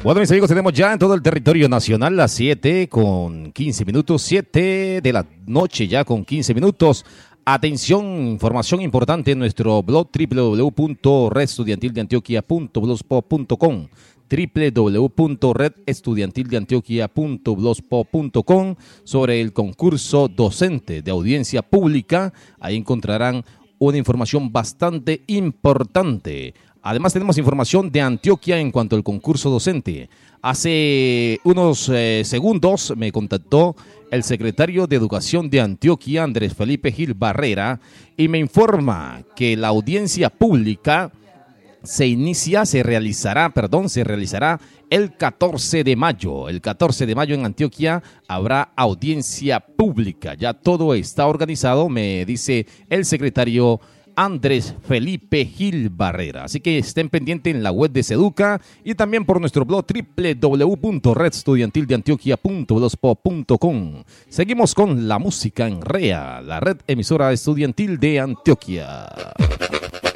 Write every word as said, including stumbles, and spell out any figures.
Bueno, mis amigos, tenemos ya en todo el territorio nacional las siete con quince minutos, siete de la noche ya con quince minutos. Atención, información importante en nuestro blog doble u doble u doble u punto red estudiantil de antioquia punto blogspot punto com, doble u doble u doble u punto red estudiantil de antioquia punto blogspot punto com, sobre el concurso docente de audiencia pública. Ahí encontrarán una información bastante importante. Además tenemos información de Antioquia en cuanto al concurso docente. Hace unos eh, segundos me contactó el secretario de Educación de Antioquia, Andrés Felipe Gil Barrera, y me informa que la audiencia pública se inicia, se realizará, perdón, se realizará el catorce de mayo. El catorce de mayo en Antioquia habrá audiencia pública. Ya todo está organizado, me dice el secretario Andrés Felipe Gil Barrera. Así que estén pendientes en la web de Seduca y también por nuestro blog doble u doble u doble u punto red estudiantil de antioquia punto blogspot punto com. Seguimos con la música en R E A, la red emisora estudiantil de Antioquia.